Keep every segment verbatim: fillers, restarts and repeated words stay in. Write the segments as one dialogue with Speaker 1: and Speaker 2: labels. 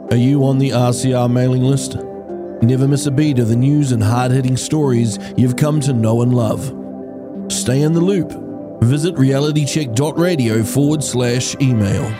Speaker 1: Are you on the R C R mailing list? Never miss a beat of the news and hard-hitting stories you've come to know and love. Stay in the loop. Visit realitycheck.radio forward slash email.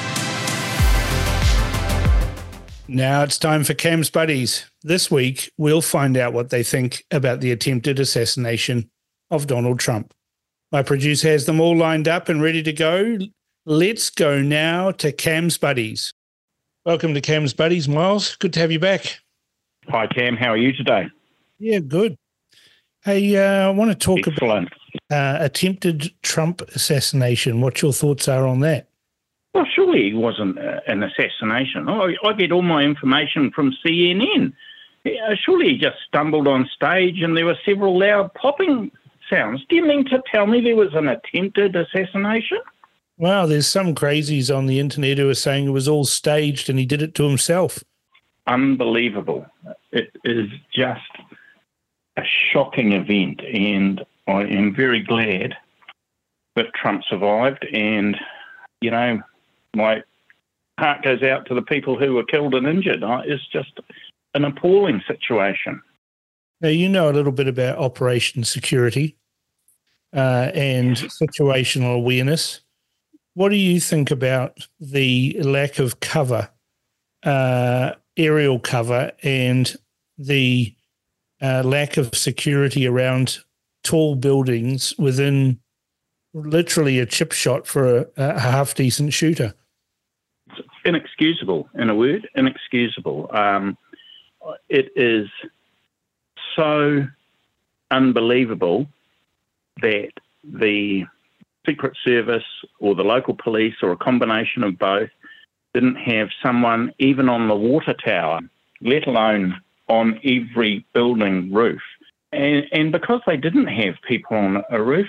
Speaker 2: Now it's time for Cam's Buddies. This week, we'll find out what they think about the attempted assassination of Donald Trump. My producer has them all lined up and ready to go. Let's go now to Cam's Buddies. Welcome to Cam's Buddies, Miles. Good to have you back.
Speaker 3: Hi, Cam. How are you today?
Speaker 2: Yeah, good. Hey, uh, I want to talk
Speaker 3: Excellent.
Speaker 2: about uh, attempted Trump assassination. What your thoughts are on that?
Speaker 3: Well, surely it wasn't uh, an assassination. I, I get all my information from C N N. Yeah, surely he just stumbled on stage and there were several loud popping sounds. Do you mean to tell me there was an attempted assassination?
Speaker 2: Wow, there's some crazies on the internet who are saying it was all staged and he did it to himself.
Speaker 3: Unbelievable. It is just a shocking event, and I am very glad that Trump survived. And, you know, my heart goes out to the people who were killed and injured. It's just an appalling situation.
Speaker 2: Now, you know a little bit about Operation Security uh, and situational awareness. What do you think about the lack of cover, uh, aerial cover, and the uh, lack of security around tall buildings within literally a chip shot for a, a half-decent shooter?
Speaker 3: It's inexcusable, in a word, inexcusable. Um, it is so unbelievable that the Secret Service or the local police or a combination of both didn't have someone even on the water tower, let alone on every building roof. And, and because they didn't have people on a roof,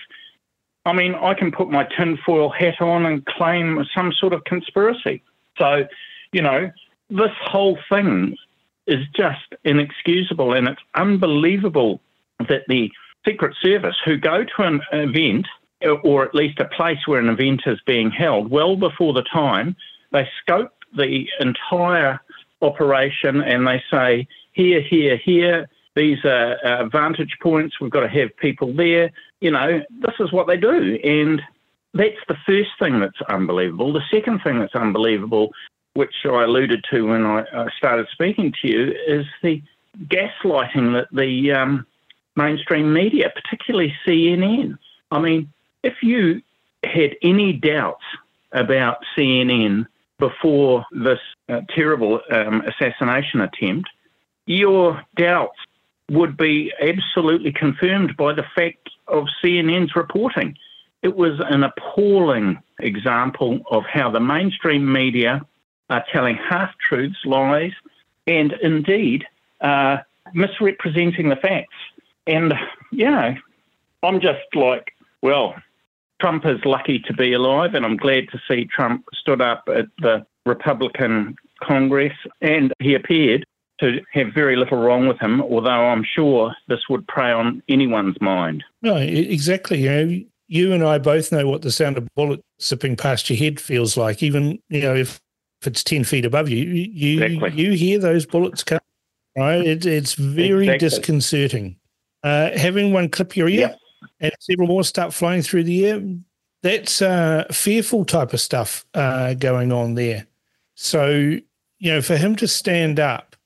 Speaker 3: I mean, I can put my tinfoil hat on and claim some sort of conspiracy. So, you know, this whole thing is just inexcusable, and it's unbelievable that the Secret Service, who go to an event, or at least a place where an event is being held, well before the time, they scope the entire operation and they say, here, here, here, these are uh, vantage points, we've got to have people there. You know, this is what they do. And that's the first thing that's unbelievable. The second thing that's unbelievable, which I alluded to when I, I started speaking to you, is the gaslighting that the um, mainstream media, particularly C N N. I mean, if you had any doubts about C N N before this uh, terrible um, assassination attempt, your doubts would be absolutely confirmed by the fact of C N N's reporting. It was an appalling example of how the mainstream media are telling half-truths, lies, and indeed uh, misrepresenting the facts. And, you know, I'm just like, well, Trump is lucky to be alive, and I'm glad to see Trump stood up at the Republican Congress, and he appeared to have very little wrong with him, although I'm sure this would prey on anyone's mind.
Speaker 2: No, exactly. You know, you and I both know what the sound of bullets zipping past your head feels like, even, you know, if, if it's ten feet above you, you,
Speaker 3: Exactly.
Speaker 2: you hear those bullets come, right? It, it's very
Speaker 3: Exactly.
Speaker 2: disconcerting. Uh, having one clip your ear,
Speaker 3: Yep.
Speaker 2: and several more start flying through the air, that's uh, fearful type of stuff uh, going on there. So, you know, for him to stand up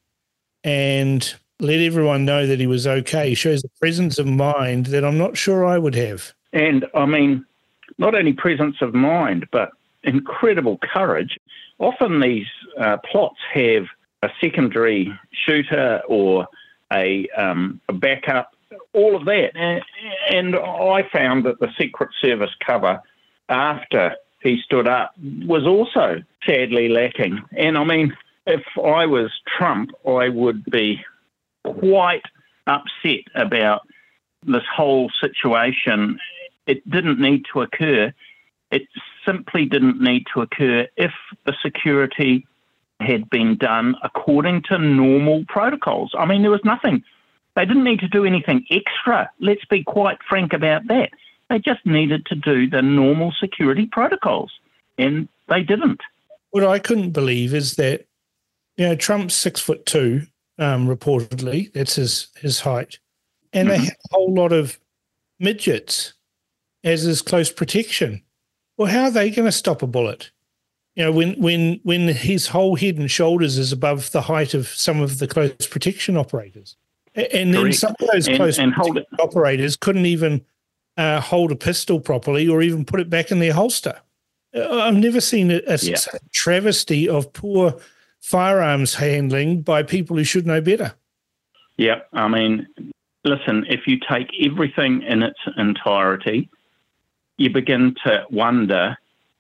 Speaker 2: and let everyone know that he was okay shows a presence of mind that I'm not sure I would have.
Speaker 3: And, I mean, not only presence of mind, but incredible courage. Often these uh, plots have a secondary shooter or a, um, a backup, all of that. And, and I found that the Secret Service cover after he stood up was also sadly lacking. And, I mean, if I was Trump, I would be quite upset about this whole situation. It didn't need to occur. It simply didn't need to occur if the security had been done according to normal protocols. I mean, there was nothing. They didn't need to do anything extra. Let's be quite frank about that. They just needed to do the normal security protocols, and they didn't.
Speaker 2: What I couldn't believe is that You know, Trump's six foot two, um, reportedly. That's his, his height. And mm-hmm. they have a whole lot of midgets as his close protection. Well, how are they going to stop a bullet? You know, when when when his whole head and shoulders is above the height of some of the close protection operators. And then Correct. some of those
Speaker 3: and,
Speaker 2: close
Speaker 3: and
Speaker 2: protection operators couldn't even uh, hold a pistol properly or even put it back in their holster. I've never seen a, a, yeah. a travesty of poor firearms handling by people who should know better.
Speaker 3: Yeah, I mean, listen, if you take everything in its entirety, you begin to wonder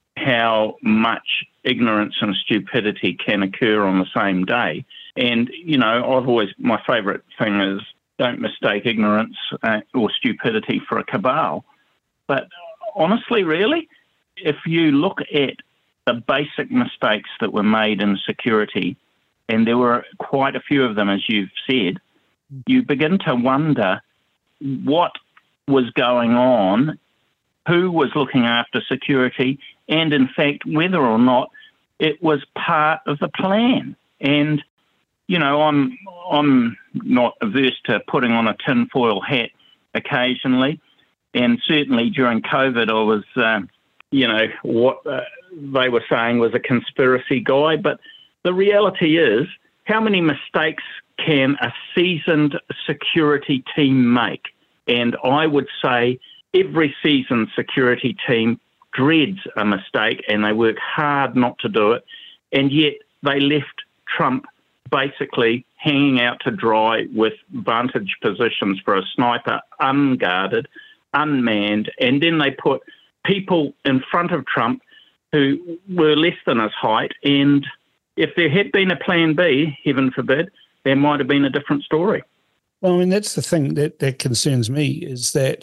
Speaker 3: how much ignorance and stupidity can occur on the same day. And, you know, I've always, my favourite thing is don't mistake ignorance uh, or stupidity for a cabal. But honestly, really, if you look at the basic mistakes that were made in security, and there were quite a few of them, as you've said, you begin to wonder what was going on, who was looking after security, and in fact, whether or not it was part of the plan. And, you know, I'm I'm not averse to putting on a tinfoil hat occasionally, and certainly during COVID I was, uh, you know, what uh, they were saying was a conspiracy guy, but the reality is, how many mistakes can a seasoned security team make? And I would say every seasoned security team dreads a mistake and they work hard not to do it, and yet they left Trump basically hanging out to dry with vantage positions for a sniper, unguarded, unmanned, and then they put people in front of Trump who were less than his height, and if there had been a plan B, heaven forbid, there might have been a different story.
Speaker 2: Well, I mean, that's the thing that, that concerns me, is that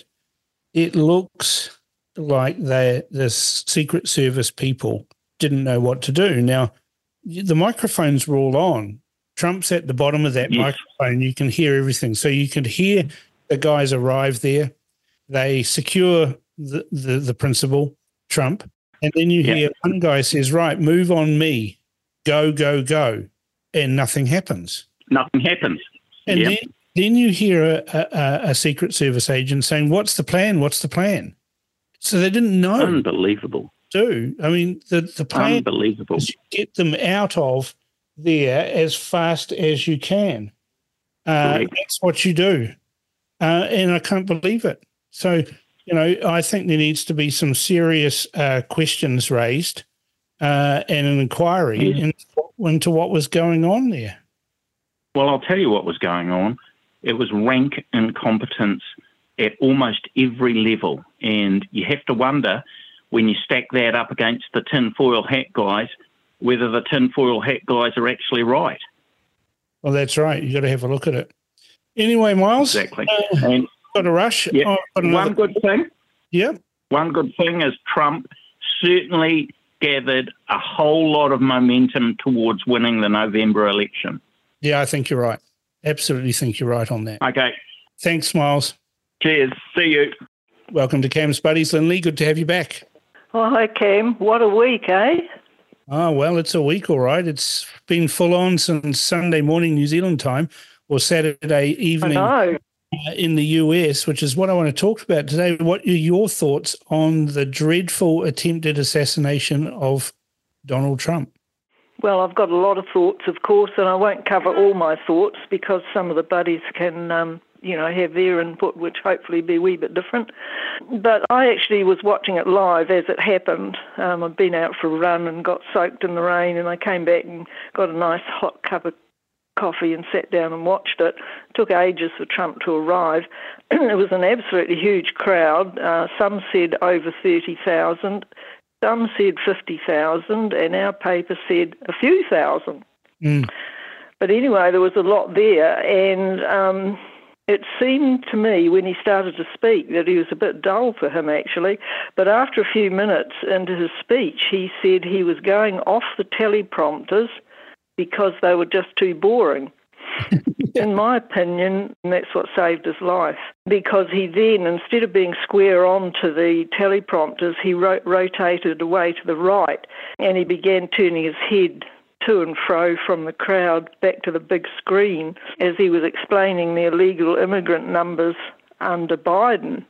Speaker 2: it looks like they, the Secret Service people didn't know what to do. Now, the microphones were all on. Trump's at the bottom of that yes. microphone. You can hear everything. So you could hear the guys arrive there. They secure the, the, the principal, Trump, and then you hear yeah. one guy says, right, move on me, go, go, go, and nothing happens.
Speaker 3: Nothing happens.
Speaker 2: And
Speaker 3: yep.
Speaker 2: then, then you hear a, a, a Secret Service agent saying, what's the plan, what's the plan? So they didn't know.
Speaker 3: Unbelievable.
Speaker 2: Do. I mean, the, the plan
Speaker 3: Unbelievable.
Speaker 2: is get them out of there as fast as you can. Uh, that's what you do. Uh, and I can't believe it. So, you know, I think there needs to be some serious uh, questions raised uh, and an inquiry mm. in, into what was going on there.
Speaker 3: Well, I'll tell you what was going on. It was rank incompetence at almost every level. And you have to wonder, when you stack that up against the tinfoil hat guys, whether the tinfoil hat guys are actually right.
Speaker 2: Well, that's right. You've got to have a look at it. Anyway, Miles.
Speaker 3: Exactly.
Speaker 2: Uh,
Speaker 3: and
Speaker 2: got a rush.
Speaker 3: Yeah,
Speaker 2: oh, got
Speaker 3: one good thing.
Speaker 2: Yeah.
Speaker 3: One good thing is Trump certainly gathered a whole lot of momentum towards winning the November election.
Speaker 2: Yeah, I think you're right. Absolutely think you're right on that.
Speaker 3: Okay.
Speaker 2: Thanks, Miles.
Speaker 3: Cheers. See you.
Speaker 2: Welcome to Cam's Buddies. Lindley, good to have you back.
Speaker 4: Oh, hi, Cam. What a week, eh?
Speaker 2: Oh, well, it's a week, all right. It's been full on since Sunday morning New Zealand time or Saturday evening
Speaker 4: I know.
Speaker 2: in the U S, which is what I want to talk about today. What are your thoughts on the dreadful attempted assassination of Donald Trump?
Speaker 4: Well, I've got a lot of thoughts, of course, and I won't cover all my thoughts because some of the buddies can, um, you know, have their input, which hopefully be a wee bit different. But I actually was watching it live as it happened. Um, I'd been out for a run and got soaked in the rain, and I came back and got a nice hot cup of coffee and sat down and watched it. It took ages for Trump to arrive. It was an absolutely huge crowd. Uh, some said over thirty thousand. Some said fifty thousand, and our paper said a few thousand.
Speaker 2: Mm.
Speaker 4: But anyway, there was a lot there, and um, it seemed to me when he started to speak that he was a bit dull for him, actually. But after a few minutes into his speech, he said he was going off the teleprompters because they were just too boring. In my opinion, that's what saved his life, because he then, instead of being square on to the teleprompters, he ro- rotated away to the right and he began turning his head to and fro from the crowd back to the big screen as he was explaining the illegal immigrant numbers under Biden.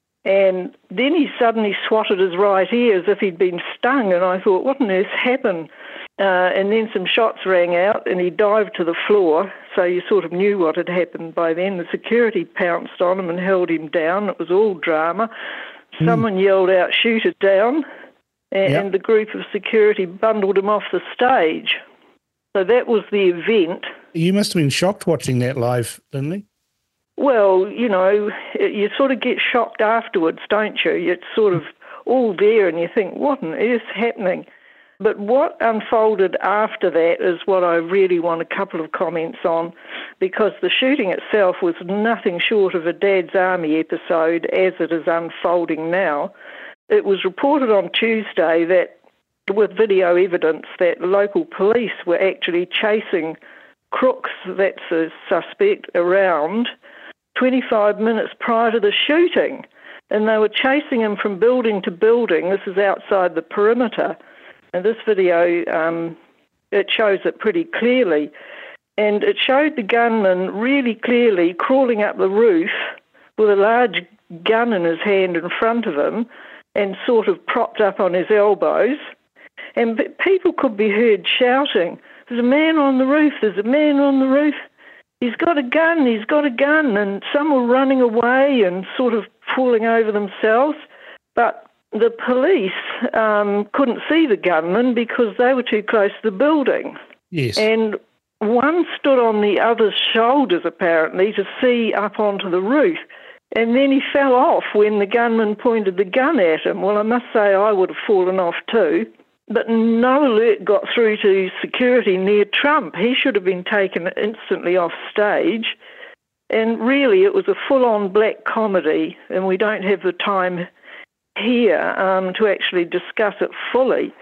Speaker 4: And then he suddenly swatted his right ear as if he'd been stung, and I thought, what on earth happened? Uh, and then some shots rang out, and he dived to the floor, so you sort of knew what had happened by then. The security pounced on him and held him down. It was all drama. Mm. Someone yelled out, shoot it down, and, yep. and the group of security bundled him off the stage. So that was the event.
Speaker 2: You must have been shocked watching that live, didn't you?
Speaker 4: Well, you know, you sort of get shocked afterwards, don't you? It's sort of all there and you think, what on earth's happening? But what unfolded after that is what I really want a couple of comments on, because the shooting itself was nothing short of a Dad's Army episode as it is unfolding now. It was reported on Tuesday that, with video evidence, that local police were actually chasing Crooks, that's a suspect, around twenty-five minutes prior to the shooting. And they were chasing him from building to building. This is outside the perimeter. And this video, um, it shows it pretty clearly. And it showed the gunman really clearly crawling up the roof with a large gun in his hand in front of him and sort of propped up on his elbows. And people could be heard shouting, there's a man on the roof, there's a man on the roof. He's got a gun, he's got a gun. And some were running away and sort of falling over themselves. But the police um, couldn't see the gunman because they were too close to the building.
Speaker 2: Yes.
Speaker 4: And one stood on the other's shoulders, apparently, to see up onto the roof. And then he fell off when the gunman pointed the gun at him. Well, I must say I would have fallen off too. But no alert got through to security near Trump. He should have been taken instantly off stage. And really, it was a full-on black comedy, and we don't have the time here um, to actually discuss it fully.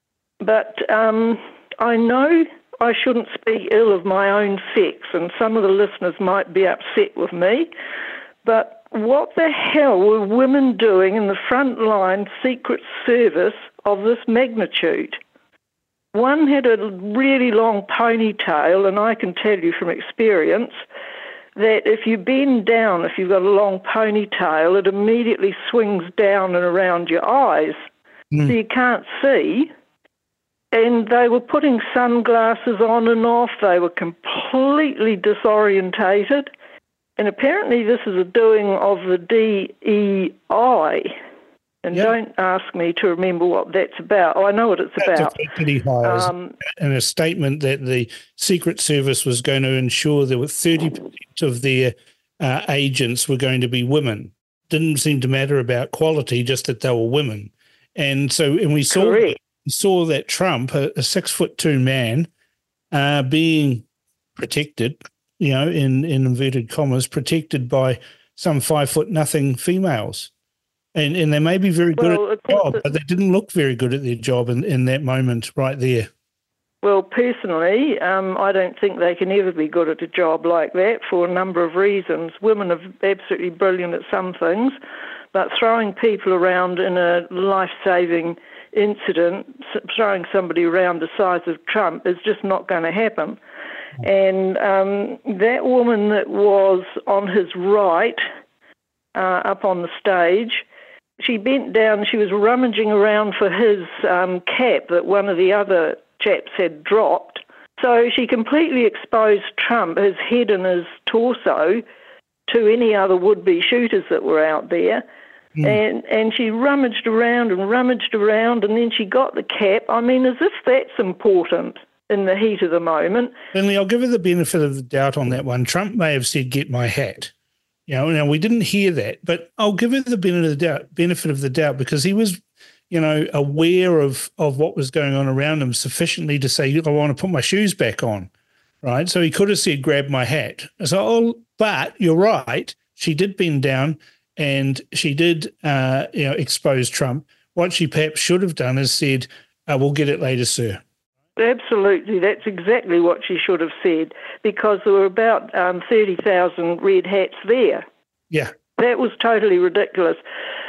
Speaker 4: But um, I know I shouldn't speak ill of my own sex, and some of the listeners might be upset with me, but what the hell were women doing in the front-line Secret Service of this magnitude? One had a really long ponytail, and I can tell you from experience that if you bend down, if you've got a long ponytail, it immediately swings down and around your eyes, mm. so you can't see. And they were putting sunglasses on and off. They were completely disorientated. And apparently this is a doing of the D E I. And yep. Don't ask me to remember what that's about. Oh, I know what it's that's about.
Speaker 2: Effectively hires um, and a statement that the Secret Service was going to ensure there were thirty percent of their uh, agents were going to be women. Didn't seem to matter about quality, just that they were women. And so, and we saw, we saw that Trump, a, a six foot two man, uh, being protected, you know, in, in inverted commas, protected by some five foot nothing females. And and they may be very good well, at their job, but they didn't look very good at their job in, in that moment right there.
Speaker 4: Well, personally, um, I don't think they can ever be good at a job like that for a number of reasons. Women are absolutely brilliant at some things, but throwing people around in a life-saving incident, throwing somebody around the size of Trump is just not going to happen. And um, that woman that was on his right, uh, up on the stage, she bent down, she was rummaging around for his um, cap that one of the other chaps had dropped. So she completely exposed Trump, his head and his torso, to any other would-be shooters that were out there. Mm. And and she rummaged around and rummaged around, and then she got the cap. I mean, as if that's important in the heat of the moment.
Speaker 2: Finley, I'll give her the benefit of the doubt on that one. Trump may have said, get my hat. You know, now we didn't hear that, but I'll give her the benefit of the doubt, benefit of the doubt because he was, you know, aware of, of what was going on around him sufficiently to say, I want to put my shoes back on, right? So he could have said, grab my hat. So, oh, but you're right. She did bend down and she did, uh, you know, expose Trump. What she perhaps should have done is said, uh, we'll get it later, sir.
Speaker 4: Absolutely. That's exactly what she should have said because there were about um, thirty thousand red hats there.
Speaker 2: Yeah.
Speaker 4: That was totally ridiculous.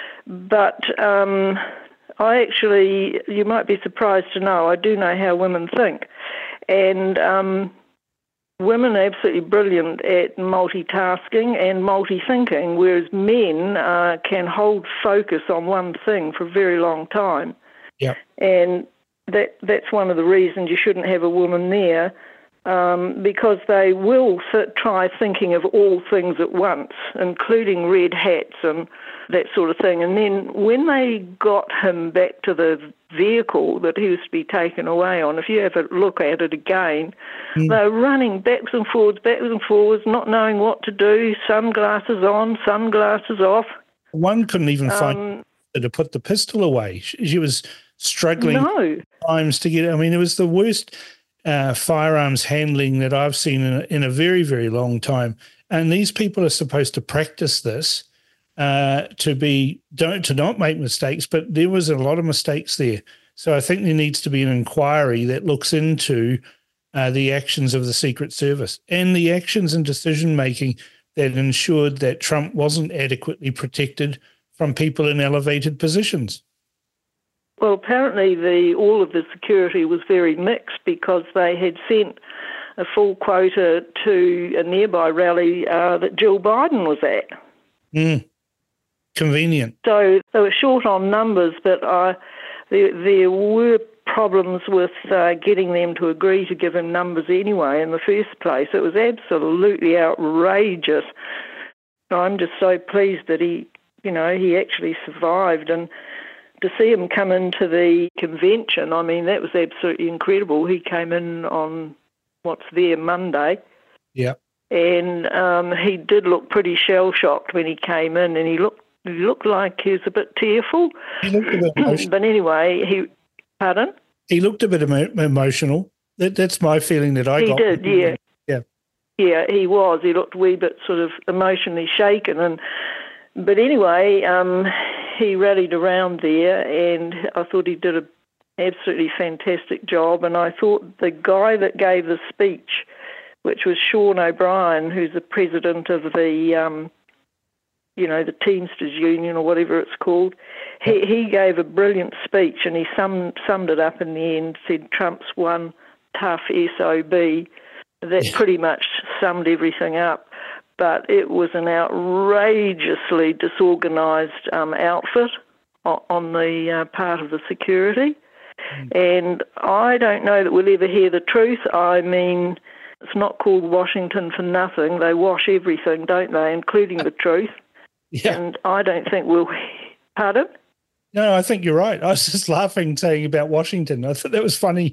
Speaker 4: But um, I actually, you might be surprised to know, I do know how women think. And um, women are absolutely brilliant at multitasking and multi-thinking, whereas men uh, can hold focus on one thing for a very long time.
Speaker 2: Yeah.
Speaker 4: And that that's one of the reasons you shouldn't have a woman there, um, because they will th- try thinking of all things at once, including red hats and that sort of thing. And then when they got him back to the vehicle that he was to be taken away on, if you have a look at it again, mm. they're running backwards and forwards, backwards and forwards, not knowing what to do, sunglasses on, sunglasses off.
Speaker 2: One couldn't even um, find her to put the pistol away. She, she was struggling
Speaker 4: no.
Speaker 2: times to get it. I mean, it was the worst uh, firearms handling that I've seen in a, in a very, very long time. And these people are supposed to practice this uh, to be don't to not make mistakes, but there was a lot of mistakes there. So I think there needs to be an inquiry that looks into uh, the actions of the Secret Service and the actions and decision making that ensured that Trump wasn't adequately protected from people in elevated positions.
Speaker 4: Well, apparently the all of the security was very mixed because they had sent a full quota to a nearby rally uh, that Jill Biden was at.
Speaker 2: Mm. Convenient.
Speaker 4: So they were short on numbers, but uh, there, there were problems with uh, getting them to agree to give him numbers anyway in the first place. It was absolutely outrageous. I'm just so pleased that he, you know, he actually survived, and to see him come into the convention, I mean, that was absolutely incredible. He came in on what's there Monday.
Speaker 2: Yeah.
Speaker 4: And um, he did look pretty shell-shocked when he came in, and he looked he looked like he was a bit tearful.
Speaker 2: He looked a bit emotional.
Speaker 4: But anyway, he, pardon?
Speaker 2: He looked a bit emo- emotional. That, that's my feeling that I
Speaker 4: he
Speaker 2: got.
Speaker 4: He did, yeah.
Speaker 2: Yeah.
Speaker 4: Yeah, he was. He looked a wee bit sort of emotionally shaken. and But anyway, um, he rallied around there, and I thought he did an absolutely fantastic job. And I thought the guy that gave the speech, which was Sean O'Brien, who's the president of the, um, you know, the Teamsters Union or whatever it's called, he, he gave a brilliant speech, and he summed, summed it up in the end, said Trump's one tough S O B. That yeah. pretty much summed everything up. But it was an outrageously disorganised um, outfit on, on the uh, part of the security. Mm. And I don't know that we'll ever hear the truth. I mean, it's not called Washington for nothing. They wash everything, don't they, including the truth.
Speaker 2: Yeah.
Speaker 4: And I don't think we'll... Pardon?
Speaker 2: No, I think you're right. I was just laughing saying about Washington. I thought that was funny.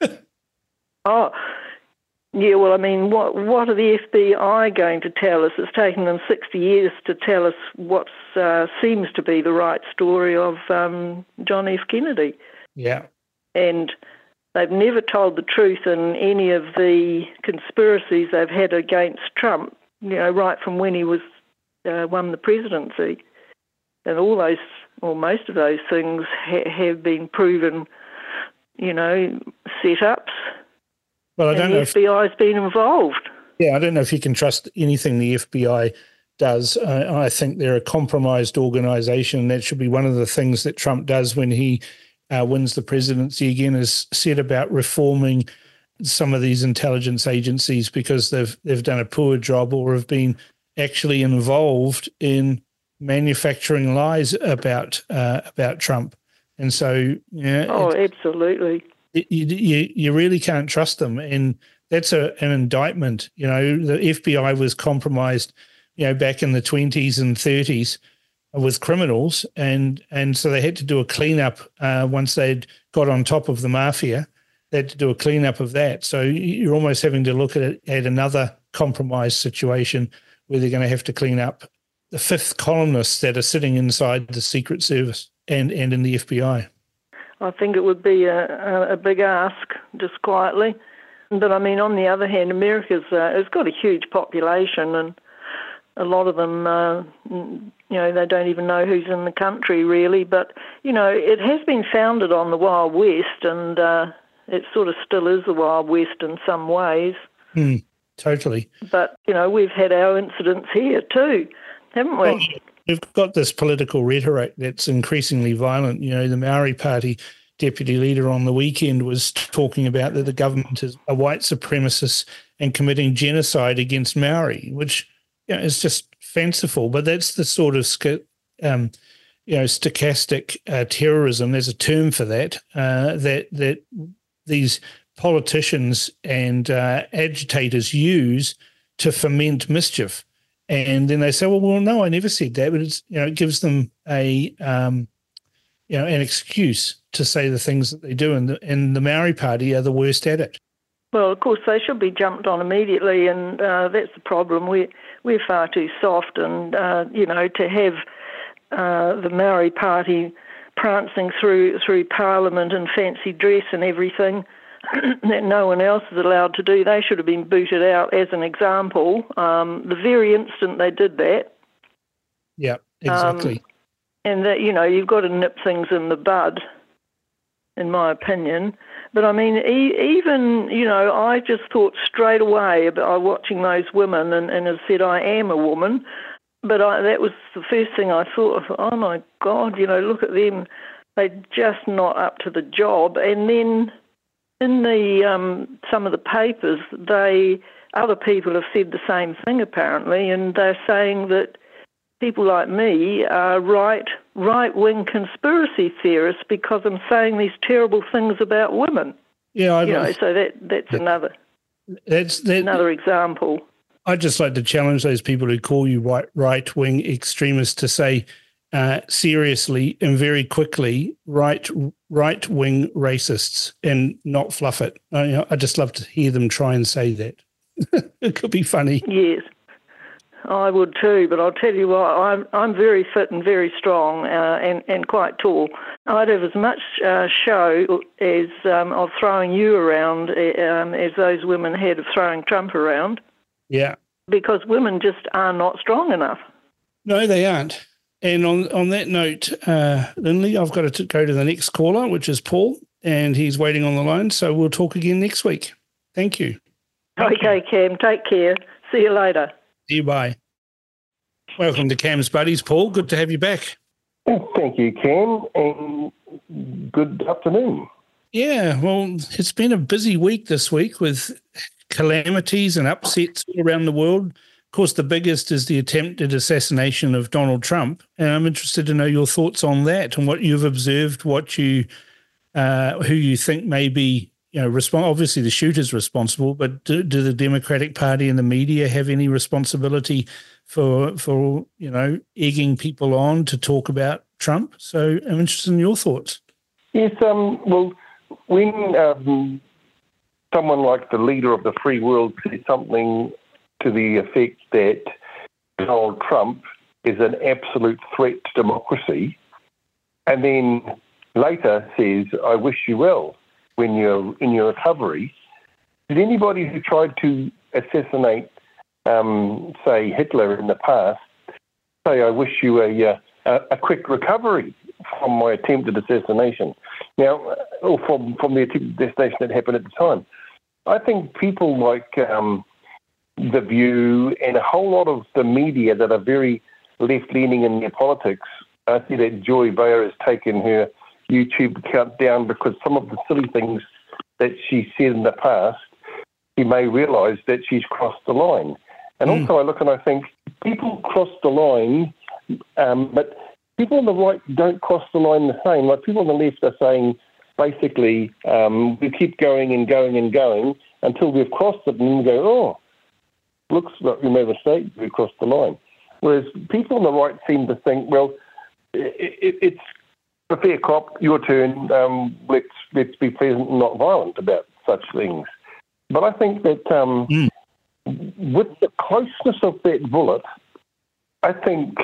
Speaker 4: oh, yeah, well, I mean, what what are the F B I going to tell us? It's taken them sixty years to tell us what uh, seems to be the right story of um, John F. Kennedy.
Speaker 2: Yeah.
Speaker 4: And they've never told the truth in any of the conspiracies they've had against Trump, you know, right from when he was uh, won the presidency. And all those, or most of those things ha- have been proven, you know, set-ups.
Speaker 2: Well, I don't
Speaker 4: and
Speaker 2: know
Speaker 4: the F B I has been involved.
Speaker 2: Yeah, I don't know if you can trust anything the F B I does. Uh, I think they're a compromised organisation. That should be one of the things that Trump does when he uh, wins the presidency again, is set about reforming some of these intelligence agencies because they've they've done a poor job or have been actually involved in manufacturing lies about uh, about Trump. And so, yeah.
Speaker 4: Oh, absolutely.
Speaker 2: You, you you really can't trust them, and that's a, an indictment. You know, the F B I was compromised, you know, back in the twenties and thirties with criminals, and and so they had to do a cleanup uh, once they'd got on top of the mafia. They had to do a cleanup of that. So you're almost having to look at it at another compromised situation where they're going to have to clean up the fifth columnists that are sitting inside the Secret Service and, and in the F B I.
Speaker 4: I think it would be a, a big ask, just quietly. But, I mean, on the other hand, America's uh, it's got a huge population, and a lot of them, uh, you know, they don't even know who's in the country, really. But, you know, it has been founded on the Wild West, and uh, it sort of still is the Wild West in some ways.
Speaker 2: Mm, totally.
Speaker 4: But, you know, we've had our incidents here too, haven't we?
Speaker 2: Well, we've got this political rhetoric that's increasingly violent. You know, the Maori Party deputy leader on the weekend was talking about that the government is a white supremacist and committing genocide against Maori, which, you know, is just fanciful. But that's the sort of um, you know stochastic uh, terrorism. There's a term for that. Uh, that that these politicians and uh, agitators use to foment mischief. And then they say, well, well, no, I never said that, but it's, you know, it gives them a, um, you know, an excuse to say the things that they do. And the, and the Maori Party are the worst at it.
Speaker 4: Well, of course, they should be jumped on immediately, and uh, that's the problem. We're, we're far too soft, and, uh, you know, to have uh, the Maori Party prancing through through Parliament in fancy dress and everything that no one else is allowed to do, they should have been booted out as an example. Um, the very instant they did that.
Speaker 2: Yeah, exactly.
Speaker 4: Um, and that, you know, you've got to nip things in the bud, in my opinion. But I mean, e- even, you know, I just thought straight away about watching those women, and, and as I said, I am a woman, but I, that was the first thing I thought of. Oh my God, you know, look at them. They're just not up to the job. And then in the um, some of the papers, they other people have said the same thing apparently, and they're saying that people like me are right right wing conspiracy theorists because I'm saying these terrible things about women.
Speaker 2: Yeah, I
Speaker 4: you know, so that that's
Speaker 2: that,
Speaker 4: another
Speaker 2: that's that,
Speaker 4: another example.
Speaker 2: I'd just like to challenge those people who call you right right wing extremists to say uh, seriously and very quickly right right wing racists and not fluff it. I, you know, I just love to hear them try and say that. It could be funny.
Speaker 4: Yes, I would too. But I'll tell you what, I'm I'm very fit and very strong uh, and and quite tall. I'd have as much uh, show as um, of throwing you around um, as those women had of throwing Trump around.
Speaker 2: Yeah,
Speaker 4: because women just are not strong enough.
Speaker 2: No, they aren't. And on, on that note, uh, Lindley, I've got to go to the next caller, which is Paul, and he's waiting on the line. So we'll talk again next week. Thank you.
Speaker 4: Okay, Cam. Take care. See you later.
Speaker 2: See you. Bye. Welcome to Cam's Buddies, Paul. Good to have you back.
Speaker 5: Thank you, Cam, and good afternoon.
Speaker 2: Yeah, well, it's been a busy week this week with calamities and upsets all around the world. Of course, the biggest is the attempted assassination of Donald Trump, and I'm interested to know your thoughts on that and what you've observed, what you, uh, who you think may be, you know, respons- obviously the shooter's responsible, but do, do the Democratic Party and the media have any responsibility for, for you know, egging people on to talk about Trump? So I'm interested in your thoughts.
Speaker 5: Yes, um, well, when um, someone like the leader of the free world said something to the effect that Donald Trump is an absolute threat to democracy, and then later says, I wish you well when you're in your recovery, did anybody who tried to assassinate, um, say, Hitler in the past, say, I wish you a, a, a quick recovery from my attempted assassination? Now, or from, from the attempted assassination that happened at the time. I think people like um, The View and a whole lot of the media that are very left-leaning in their politics, I see that Joy Behar has taken her YouTube account down because some of the silly things that she said in the past, she may realise that she's crossed the line. And mm. also I look and I think people cross the line, um, but people on the right don't cross the line the same. Like people on the left are saying, basically, um, we keep going and going and going until we've crossed it, and then we go, oh, looks like we made a mistake, we crossed the line. Whereas people on the right seem to think, well, it, it, it's a fair cop, your turn, um, let's, let's be pleasant and not violent about such things. But I think that um, mm. with the closeness of that bullet, I think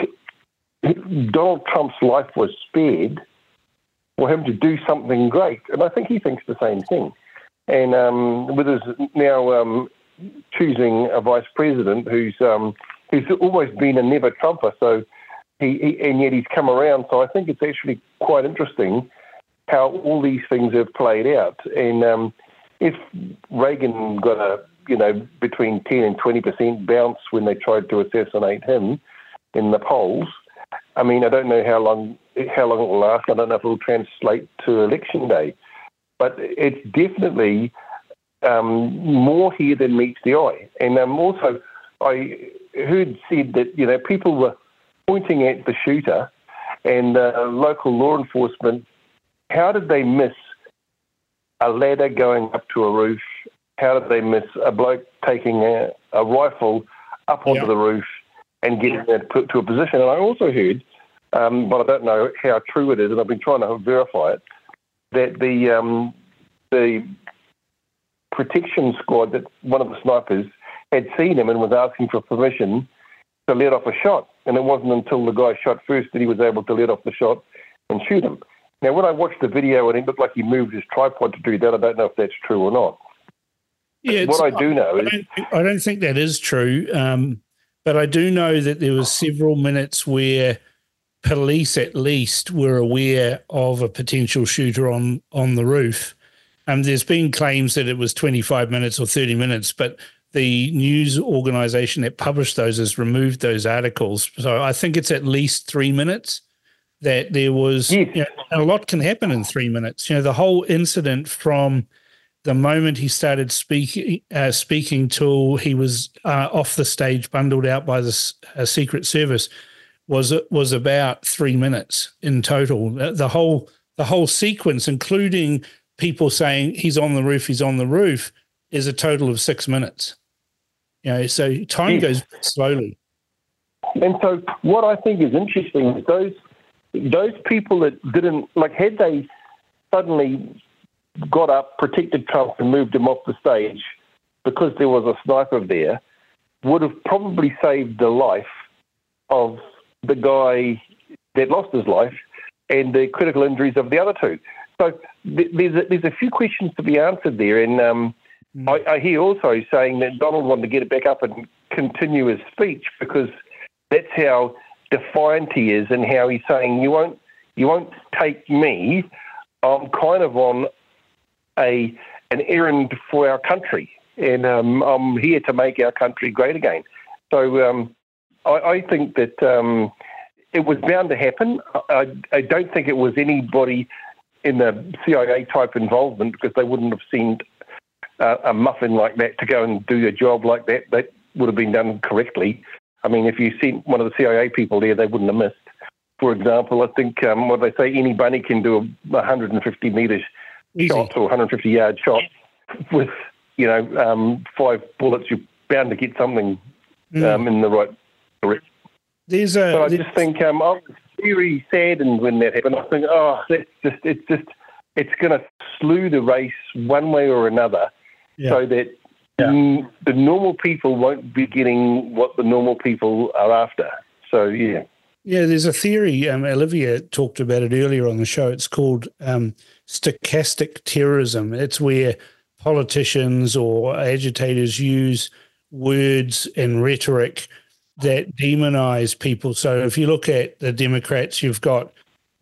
Speaker 5: Donald Trump's life was spared for him to do something great. And I think he thinks the same thing. And um, with his now um, choosing a vice president who's um, who's always been a never Trumper, so he, he and yet he's come around. So I think it's actually quite interesting how all these things have played out. And um, if Reagan got a you know between ten and twenty percent bounce when they tried to assassinate him in the polls, I mean, I don't know how long how long it will last. I don't know if it will translate to election day, but it's definitely um, more here than meets the eye. And um, also, I heard said that you know people were pointing at the shooter and uh, local law enforcement. How did they miss a ladder going up to a roof? How did they miss a bloke taking a, a rifle up onto
Speaker 2: yeah.
Speaker 5: the roof and getting it put to a position? And I also heard, um, but I don't know how true it is, and I've been trying to verify it, that the um, the protection squad, that one of the snipers had seen him and was asking for permission to let off a shot. And it wasn't until the guy shot first that he was able to let off the shot and shoot him. Now, when I watched the video and it looked like he moved his tripod to do that, I don't know if that's true or not.
Speaker 2: Yeah,
Speaker 5: what I do know
Speaker 2: I
Speaker 5: is...
Speaker 2: don't, think, I don't think that is true, um, but I do know that there was several minutes where police at least were aware of a potential shooter on, on the roof. Um, there's been claims that it was twenty-five minutes or thirty minutes, but the news organisation that published those has removed those articles. So I think it's at least three minutes that there was,
Speaker 5: yes.
Speaker 2: you know, and a lot can happen in three minutes. You know, the whole incident from the moment he started speaking, uh, speaking till he was uh, off the stage, bundled out by the uh, Secret Service, was was about three minutes in total. The whole the whole sequence, including people saying he's on the roof, he's on the roof, is a total of six minutes. You know, so time
Speaker 5: yes.
Speaker 2: goes slowly.
Speaker 5: And so, what I think is interesting is those those people that didn't like had they suddenly got up, protected Trump and moved him off the stage because there was a sniper there, would have probably saved the life of the guy that lost his life and the critical injuries of the other two. So th- there's, a, there's a few questions to be answered there. And um, mm. I, I hear also saying that Donald wanted to get it back up and continue his speech because that's how defiant he is and how he's saying, you won't, you won't take me. I'm kind of on a an errand for our country, and um, I'm here to make our country great again. So um, I, I think that um, it was bound to happen. I, I don't think it was anybody in the C I A type involvement because they wouldn't have seen uh, a muffin like that to go and do a job like that. That would have been done correctly. I mean, if you see one of the C I A people there, they wouldn't have missed. For example, I think um, what they say, any bunny can do a one hundred fifty metres shot or one hundred fifty yard shot with, you know, um, five bullets. You're bound to get something um, mm. in the right direction.
Speaker 2: There's a,
Speaker 5: so I
Speaker 2: there's...
Speaker 5: just think um, I was very saddened when that happened. I think, oh, that's just it's just it's going to slew the race one way or another, yeah. so that yeah. n- the normal people won't be getting what the normal people are after. So yeah.
Speaker 2: Yeah, there's a theory, um, Olivia talked about it earlier on the show. It's called um, stochastic terrorism. It's where politicians or agitators use words and rhetoric that demonize people. So if you look at the Democrats, you've got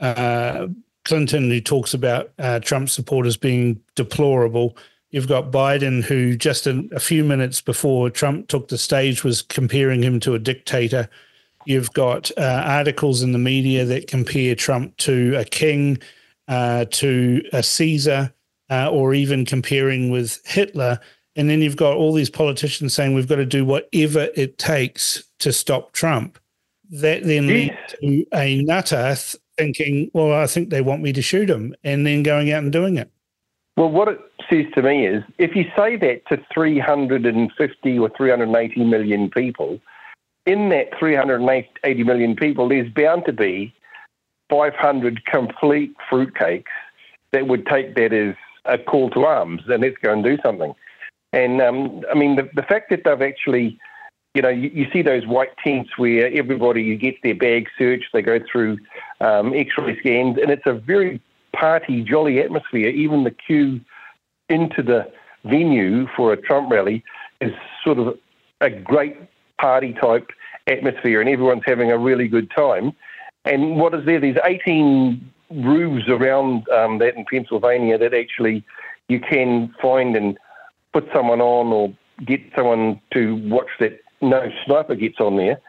Speaker 2: uh, Clinton, who talks about uh, Trump supporters being deplorable. You've got Biden, who just in a few minutes before Trump took the stage was comparing him to a dictator. You've got uh, articles in the media that compare Trump to a king, uh, to a Caesar, uh, or even comparing with Hitler. And then you've got all these politicians saying we've got to do whatever it takes to stop Trump. That then leads to a nutter thinking, well, I think they want me to shoot him, and then going out and doing it.
Speaker 5: Well, what it says to me is if you say that to three hundred fifty or three hundred eighty million people, in that three hundred eighty million people, there's bound to be five hundred complete fruitcakes that would take that as a call to arms and let's go and do something. And, um, I mean, the, the fact that they've actually, you know, you, you see those white tents where everybody gets their bag searched, they go through um, X-ray scans, and it's a very party, jolly atmosphere. Even the queue into the venue for a Trump rally is sort of a great party-type atmosphere, and everyone's having a really good time. And what is there? There's eighteen roofs around um, that in Pennsylvania that actually you can find and put someone on or get someone to watch that no sniper gets on there.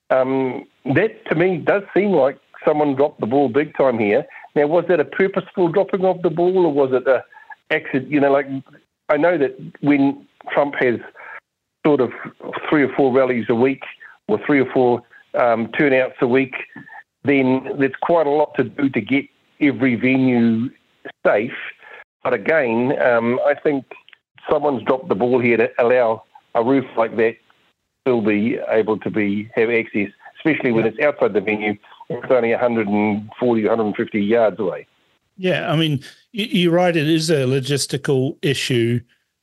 Speaker 5: Um, that, to me, does seem like someone dropped the ball big time here. Now, was that a purposeful dropping of the ball, or was it a accident? You know, like, I know that when Trump has sort of three or four rallies a week or three or four um, turnouts a week, then there's quite a lot to do to get every venue safe. But again, um, I think someone's dropped the ball here to allow a roof like that still be able to be have access, especially when it's outside the venue. It's only one hundred forty, one hundred fifty yards away.
Speaker 2: Yeah, I mean, you're right. It is a logistical issue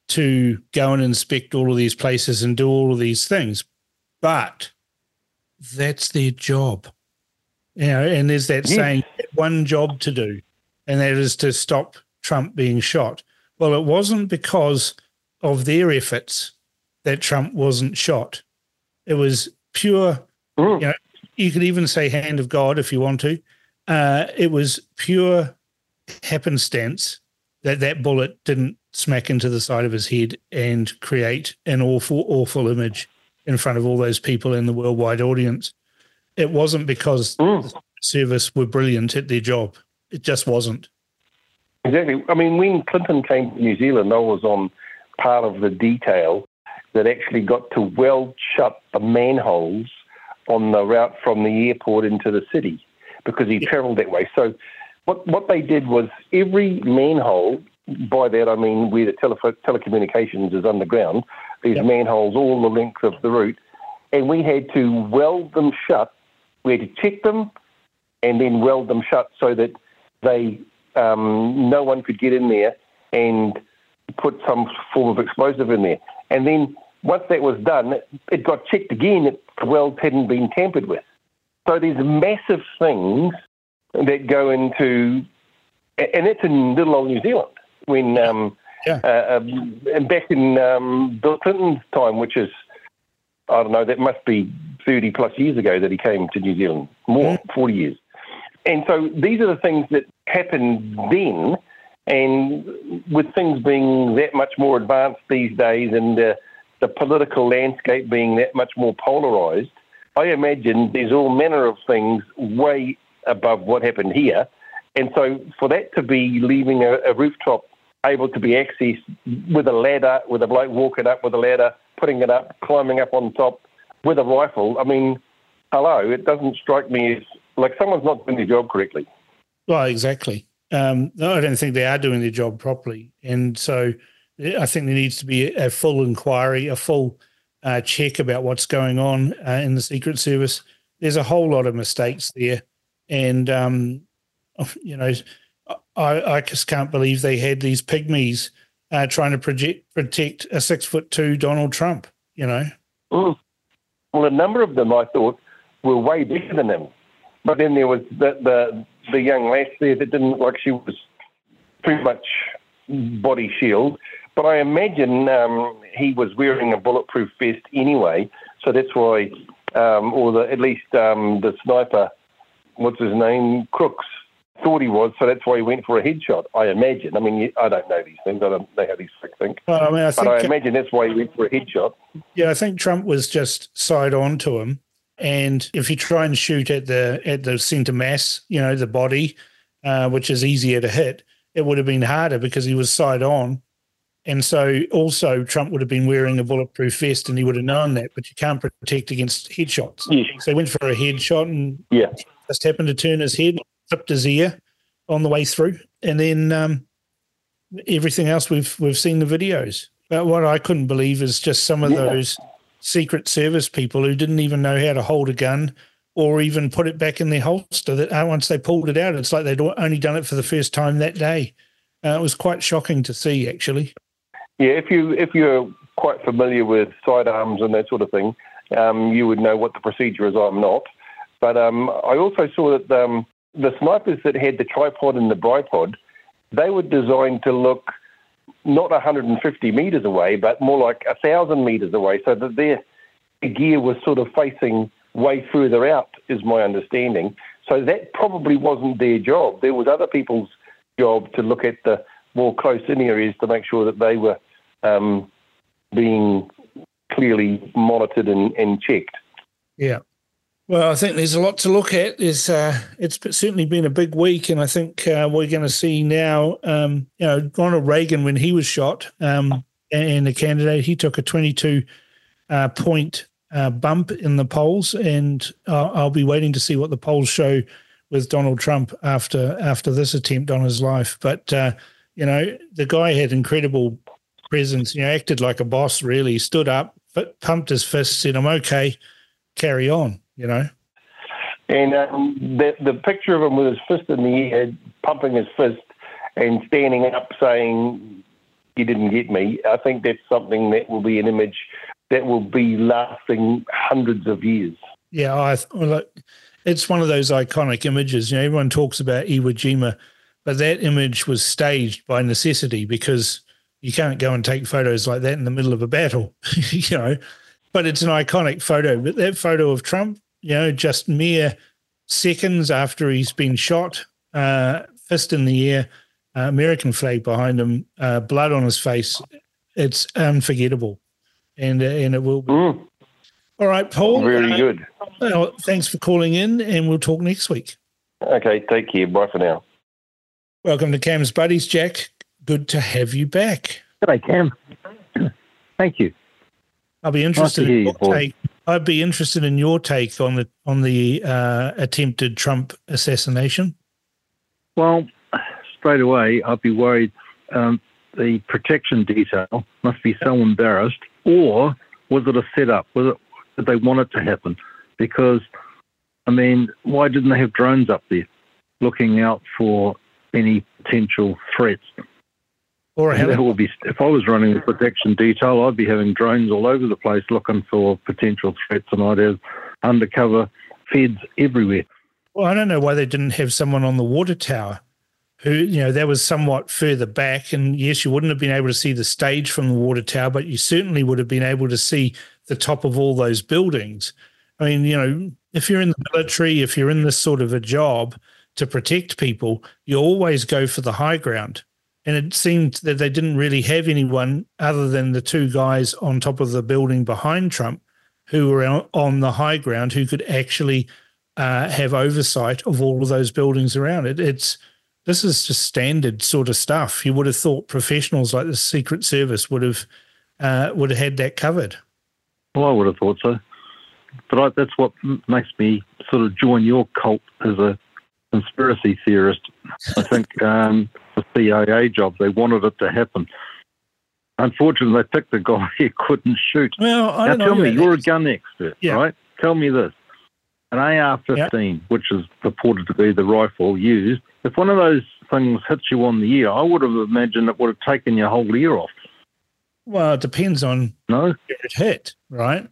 Speaker 2: to go and inspect all of these places and do all of these things, but that's their job. You know, and there's that
Speaker 5: yes.
Speaker 2: saying, one job to do, and that is to stop Trump being shot. Well, it wasn't because of their efforts that Trump wasn't shot. It was pure,
Speaker 5: mm.
Speaker 2: you know, you could even say hand of God if you want to. Uh, it was pure happenstance that that bullet didn't smack into the side of his head and create an awful, awful image in front of all those people in the worldwide audience. It wasn't because
Speaker 5: mm.
Speaker 2: the service were brilliant at their job. It just wasn't.
Speaker 5: Exactly. I mean, when Clinton came to New Zealand, I was on part of the detail that actually got to weld shut the manholes on the route from the airport into the city because he yeah. travelled that way. So what what they did was every manhole, by that I mean where the tele- telecommunications is underground, these yep. manholes all the length of the route, and we had to weld them shut. We had to check them and then weld them shut so that they um, no one could get in there and put some form of explosive in there. And then once that was done, it, it got checked again that the welds hadn't been tampered with. So there's massive things that go into, and that's in little old New Zealand. When um, yeah. uh, um, and back in um, Bill Clinton's time, which is, I don't know, that must be thirty plus years ago that he came to New Zealand, more, mm. forty years. And so these are the things that happened then, and with things being that much more advanced these days and uh, the political landscape being that much more polarised, I imagine there's all manner of things way above what happened here. And so for that to be leaving a, a rooftop able to be accessed with a ladder, with a bloke walking up with a ladder, putting it up, climbing up on top with a rifle, I mean, hello, it doesn't strike me as like someone's not doing their job correctly.
Speaker 2: Well, exactly. Um, no, I don't think they are doing their job properly. And so I think there needs to be a full inquiry, a full uh, check about what's going on uh, in the Secret Service. There's a whole lot of mistakes there. And, um, you know, I, I just can't believe they had these pygmies uh, trying to project, protect a six foot two Donald Trump, you know.
Speaker 5: Mm. Well, a number of them I thought were way bigger than him. But then there was the, the, the young lass there that didn't look like she was pretty much body shield. But I imagine um, he was wearing a bulletproof vest anyway, so that's why, um, or the, at least um, the sniper, what's his name, Crooks, thought he was, so that's why he went for a headshot, I imagine. I mean, I don't know these things. I don't know how these things think.
Speaker 2: Well, I mean, I think,
Speaker 5: but I imagine that's why he went for a headshot.
Speaker 2: Yeah, I think Trump was just side on to him. And if you try and shoot at the at the centre mass, you know, the body, uh, which is easier to hit, it would have been harder because he was side on. And so also Trump would have been wearing a bulletproof vest and he would have known that, but you can't protect against headshots.
Speaker 5: Yeah.
Speaker 2: So he went for a headshot and
Speaker 5: yeah.
Speaker 2: just happened to turn his head, flipped his ear on the way through. And then um, everything else, we've we've seen the videos. But what I couldn't believe is just some of yeah. those Secret Service people who didn't even know how to hold a gun or even put it back in their holster. That once they pulled it out, it's like they'd only done it for the first time that day. Uh, it was quite shocking to see, actually.
Speaker 5: Yeah, if you if you're quite familiar with sidearms and that sort of thing, um, you would know what the procedure is. I'm not, but um, I also saw that um, the snipers that had the tripod and the bipod, they were designed to look not one hundred fifty metres away, but more like one thousand metres away, so that their gear was sort of facing way further out, is my understanding. So that probably wasn't their job. There was other people's job to look at the more close-in areas to make sure that they were um, being clearly monitored and, and checked.
Speaker 2: Yeah. Well, I think there's a lot to look at. There's, uh, it's certainly been a big week, and I think uh, we're going to see now, um, you know, Ronald Reagan, when he was shot, um, and the candidate, he took a twenty-two uh, point uh, bump in the polls, and uh, I'll be waiting to see what the polls show with Donald Trump after after this attempt on his life. But, uh, you know, the guy had incredible presence, you know, acted like a boss, really, stood up, pumped his fist, said, I'm okay, carry on. You know,
Speaker 5: and um, the the picture of him with his fist in the air, pumping his fist, and standing up saying, "You didn't get me." I think that's something that will be an image that will be lasting hundreds of years.
Speaker 2: Yeah, I well, it's one of those iconic images. You know, everyone talks about Iwo Jima, but that image was staged by necessity because you can't go and take photos like that in the middle of a battle. You know, but it's an iconic photo. But that photo of Trump, you know, just mere seconds after he's been shot, uh, fist in the air, uh, American flag behind him, uh, blood on his face. It's unforgettable, and uh, and it will be. Mm. All right, Paul.
Speaker 5: Very uh,
Speaker 2: good. Well, thanks for calling in, and we'll talk next week.
Speaker 5: Okay, take care. Bye for now.
Speaker 2: Welcome to Cam's Buddies, Jack. Good to have you back.
Speaker 6: G'day, Cam. Thank you.
Speaker 2: I'll be interested
Speaker 6: nice
Speaker 2: in your
Speaker 6: you,
Speaker 2: take. I'd be interested in your take on the on the uh, attempted Trump assassination.
Speaker 6: Well, straight away, I'd be worried. Um, the protection detail must be so embarrassed, or was it a setup? Was it did they want it to happen? Because, I mean, why didn't they have drones up there looking out for any potential threats?
Speaker 2: Or a
Speaker 6: that would be, if I was running the protection detail, I'd be having drones all over the place looking for potential threats, and I'd have undercover feds everywhere.
Speaker 2: Well, I don't know why they didn't have someone on the water tower who, you know, that was somewhat further back. And yes, you wouldn't have been able to see the stage from the water tower, but you certainly would have been able to see the top of all those buildings. I mean, you know, if you're in the military, if you're in this sort of a job to protect people, you always go for the high ground. And it seemed that they didn't really have anyone other than the two guys on top of the building behind Trump who were on the high ground who could actually uh, have oversight of all of those buildings around it. It's this is just standard sort of stuff. You would have thought professionals like the Secret Service would have uh, would have had that covered.
Speaker 6: Well, I would have thought so. But I, that's what makes me sort of join your cult as a conspiracy theorist. I think um, the C I A job, they wanted it to happen. Unfortunately, they picked a guy who couldn't shoot.
Speaker 2: Well, I
Speaker 6: now
Speaker 2: don't
Speaker 6: tell
Speaker 2: know
Speaker 6: me, you're a gun expert,
Speaker 2: yeah.
Speaker 6: right? Tell me this. An A R fifteen, yeah. which is purported to be the rifle used, if one of those things hits you on the ear, I would have imagined it would have taken your whole ear off.
Speaker 2: Well, it depends on
Speaker 6: no?
Speaker 2: where it hit, right?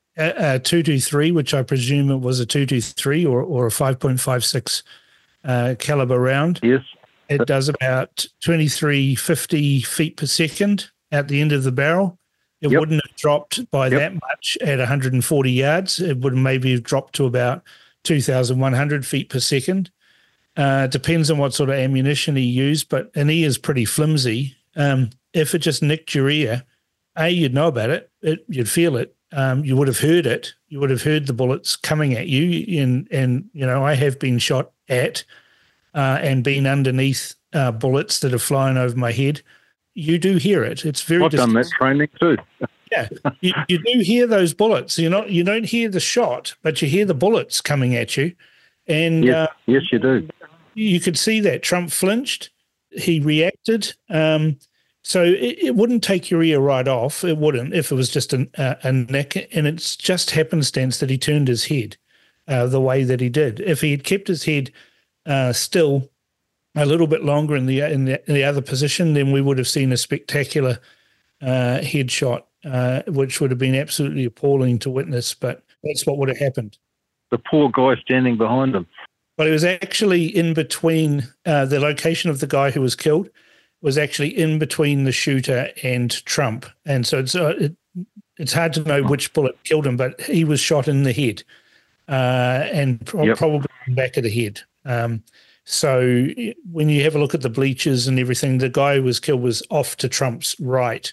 Speaker 2: A, a two twenty-three, which I presume it was a two twenty-three or, or a five point five six uh, caliber round.
Speaker 6: Yes.
Speaker 2: It does about twenty-three fifty feet per second at the end of the barrel. It yep. wouldn't have dropped by yep. that much at one hundred forty yards. It would maybe have dropped to about two thousand one hundred feet per second. Uh, depends on what sort of ammunition he used, but an ear is pretty flimsy. Um, if it just nicked your ear, A, you'd know about it. it you'd feel it. Um, you would have heard it. You would have heard the bullets coming at you. And, and you know, I have been shot at uh, and been underneath uh, bullets that have flown over my head. You do hear it. It's very.
Speaker 6: I've done that training too.
Speaker 2: Yeah, you, you do hear those bullets. You're not. You don't hear the shot, but you hear the bullets coming at you. And
Speaker 6: yes,
Speaker 2: uh,
Speaker 6: yes, you do.
Speaker 2: You could see that Trump flinched. He reacted. Um, so it, it wouldn't take your ear right off. It wouldn't if it was just a, a, a neck. And it's just happenstance that he turned his head uh, the way that he did. If he had kept his head uh, still a little bit longer in the in the, in the other position, then we would have seen a spectacular uh, headshot, uh, which would have been absolutely appalling to witness. But that's what would have happened.
Speaker 6: The poor guy standing behind him.
Speaker 2: But it was actually in between uh, the location of the guy who was killed was actually in between the shooter and Trump, and so it's uh, it, it's hard to know which bullet killed him, but he was shot in the head uh, and pro- yep. probably in the back of the head. Um, So when you have a look at the bleachers and everything, the guy who was killed was off to Trump's right.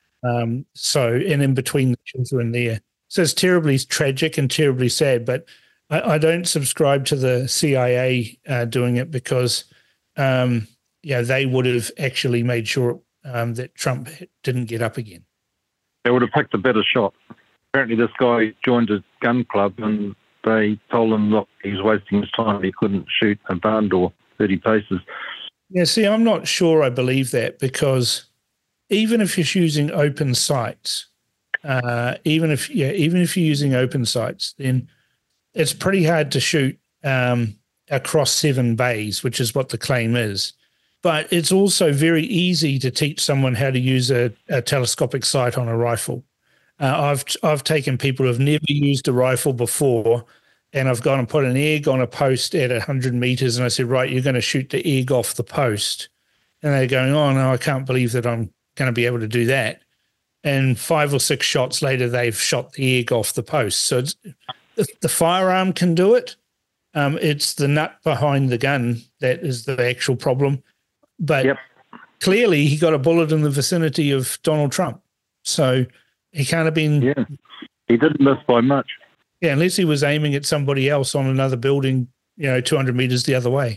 Speaker 2: Um, so, and in between the children there. So it's terribly tragic and terribly sad, but I, I don't subscribe to the C I A uh, doing it because, um, yeah, they would have actually made sure um, that Trump didn't get up again.
Speaker 6: They would have picked a better shot. Apparently this guy joined a gun club and they told him, look, he was wasting his time. He couldn't shoot a barn door thirty paces.
Speaker 2: Yeah, see, I'm not sure I believe that, because even if you're using open sights, uh, even if yeah, even if you're using open sights, then it's pretty hard to shoot um, across seven bays, which is what the claim is. But it's also very easy to teach someone how to use a, a telescopic sight on a rifle. Uh, I've I've taken people who have never used a rifle before, and I've gone and put an egg on a post at one hundred meters, and I said, right, you're going to shoot the egg off the post. And they're going, oh, no, I can't believe that I'm going to be able to do that. And five or six shots later, they've shot the egg off the post. So it's, the, the firearm can do it. Um, it's the nut behind the gun that is the actual problem. But
Speaker 6: yep.
Speaker 2: Clearly he got a bullet in the vicinity of Donald Trump. So he can't have been...
Speaker 6: Yeah, he didn't miss by much.
Speaker 2: Yeah, unless he was aiming at somebody else on another building, you know, two hundred meters the other way.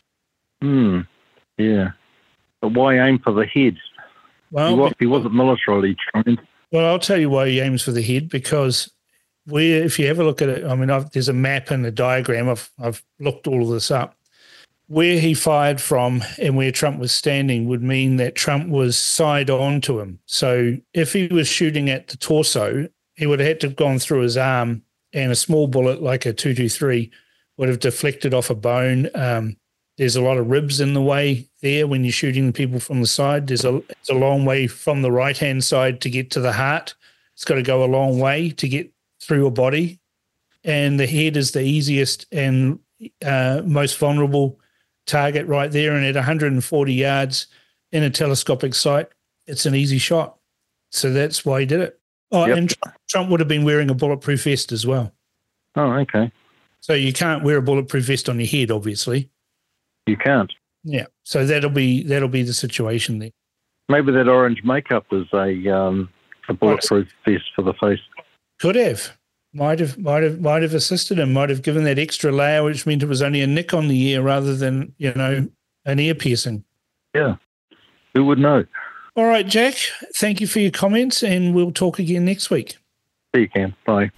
Speaker 6: Hmm, yeah. But why aim for the head?
Speaker 2: Well,
Speaker 6: he, was, he wasn't militarily trained.
Speaker 2: Well, I'll tell you why he aims for the head, because where, if you have a look at it, I mean, I've, there's a map and a diagram. I've, I've looked all of this up. Where he fired from and where Trump was standing would mean that Trump was side on to him. So if he was shooting at the torso, he would have had to have gone through his arm, and a small bullet like a two twenty-three would have deflected off a bone. Um, there's a lot of ribs in the way there when you're shooting people from the side. There's a, it's a long way from the right-hand side to get to the heart. It's got to go a long way to get through a body. And the head is the easiest and uh, most vulnerable target right there. And at one hundred forty yards in a telescopic sight, it's an easy shot. So that's why he did it. Oh, yep. And Trump would have been wearing a bulletproof vest as well.
Speaker 6: Oh, okay.
Speaker 2: So you can't wear a bulletproof vest on your head, obviously.
Speaker 6: You can't.
Speaker 2: Yeah. So that'll be that'll be the situation there.
Speaker 6: Maybe that orange makeup is a um, a bulletproof vest for the face.
Speaker 2: Could have. Might have might have might have assisted him, might have given that extra layer, which meant it was only a nick on the ear rather than, you know, an ear piercing.
Speaker 6: Yeah. Who would know?
Speaker 2: All right, Jack, thank you for your comments, and we'll talk again next week.
Speaker 6: See you, Cam. Bye.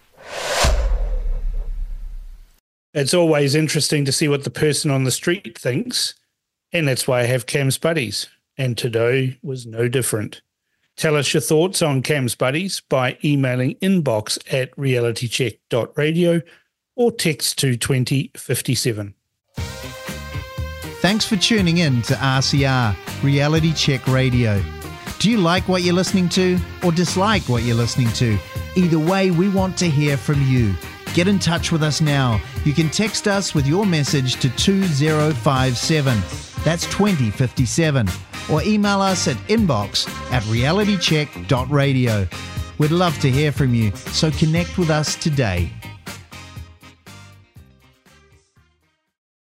Speaker 2: It's always interesting to see what the person on the street thinks, and that's why I have Cam's Buddies, and today was no different. Tell us your thoughts on Cam's Buddies by emailing inbox at realitycheck dot radio or text to twenty fifty-seven.
Speaker 7: Thanks for tuning in to R C R, Reality Check Radio. Do you like what you're listening to or dislike what you're listening to? Either way, we want to hear from you. Get in touch with us now. You can text us with your message to two zero five seven. That's twenty fifty-seven. Or email us at inbox at realitycheck dot radio. We'd love to hear from you, so connect with us today.